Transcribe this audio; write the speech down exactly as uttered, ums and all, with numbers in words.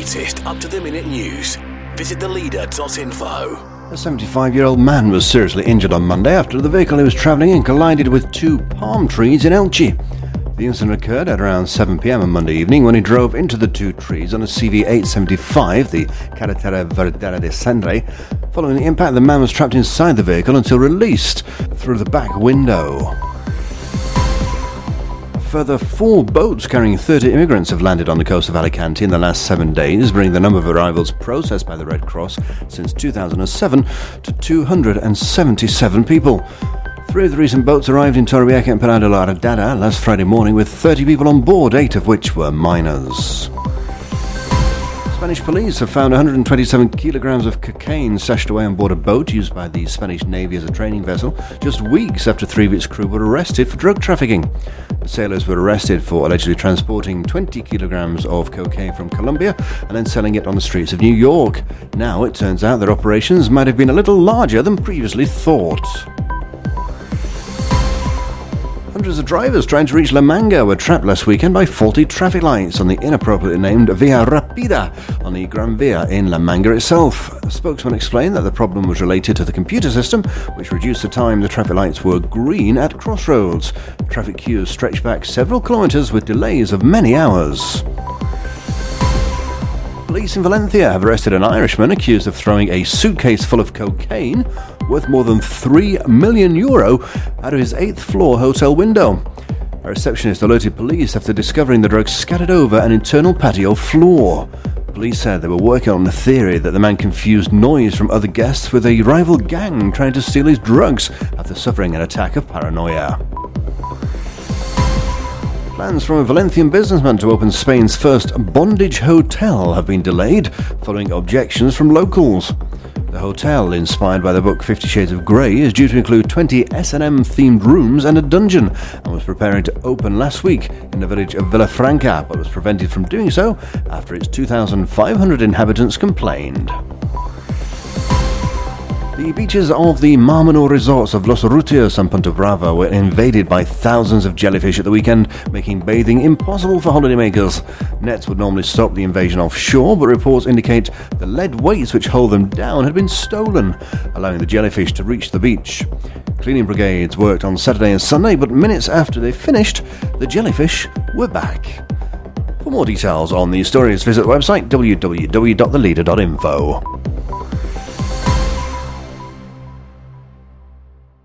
latest up-to-the-minute news, visit the leader dot info. A seventy-five-year-old man was seriously injured on Monday after the vehicle he was travelling in collided with two palm trees in Elche. The incident occurred at around seven p.m. on Monday evening when he drove into the two trees on a C V eight seventy-five, the Carretera Verdera de Sangre. Following the impact, the man was trapped inside the vehicle until released through the back window. A further four boats carrying thirty immigrants have landed on the coast of Alicante in the last seven days, bringing the number of arrivals processed by the Red Cross since two thousand seven to two hundred seventy-seven people. Three of the recent boats arrived in Torrevieja and Pinar de la Aradada last Friday morning with thirty people on board, eight of which were minors. Spanish police have found one hundred twenty-seven kilograms of cocaine stashed away on board a boat used by the Spanish Navy as a training vessel, just weeks after three of its crew were arrested for drug trafficking. The sailors were arrested for allegedly transporting twenty kilograms of cocaine from Colombia and then selling it on the streets of New York. Now it turns out their operations might have been a little larger than previously thought. Hundreds of drivers trying to reach La Manga were trapped last weekend by faulty traffic lights on the inappropriately named Via Rápida on the Gran Via in La Manga itself. A spokesman explained that the problem was related to the computer system, which reduced the time the traffic lights were green at crossroads. Traffic queues stretched back several kilometres with delays of many hours. Police in Valencia have arrested an Irishman accused of throwing a suitcase full of cocaine worth more than three million euro out of his eighth floor hotel window. A receptionist alerted police after discovering the drugs scattered over an internal patio floor. Police said they were working on the theory that the man confused noise from other guests with a rival gang trying to steal his drugs after suffering an attack of paranoia. Plans from a Valencian businessman to open Spain's first bondage hotel have been delayed following objections from locals. The hotel, inspired by the book Fifty Shades of Grey, is due to include twenty S and M-themed rooms and a dungeon, and was preparing to open last week in the village of Vilafranca, but was prevented from doing so after its two thousand five hundred inhabitants complained. The beaches of the Mar Menor resorts of Los Urrutios and Punta Brava were invaded by thousands of jellyfish at the weekend, making bathing impossible for holidaymakers. Nets would normally stop the invasion offshore, but reports indicate the lead weights which hold them down had been stolen, allowing the jellyfish to reach the beach. Cleaning brigades worked on Saturday and Sunday, but minutes after they finished, the jellyfish were back. For more details on these stories, visit the website w w w dot the leader dot info.